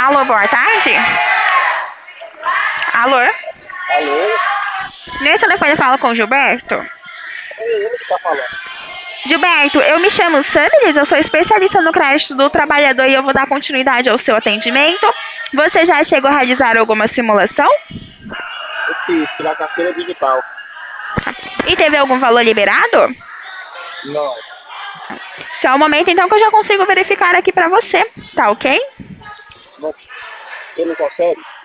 Alô, boa tarde. Alô? Alô? Nesse telefone eu falo com o Gilberto. É ele que tá falando. Gilberto, eu me chamo Samiris, eu sou especialista no crédito do trabalhador e eu vou dar continuidade ao seu atendimento. Você já chegou a realizar alguma simulação? Eu fiz pela carteira digital. E teve algum valor liberado? Não. Só um momento então que eu já consigo verificar aqui pra você, tá ok? Não. Você não consegue?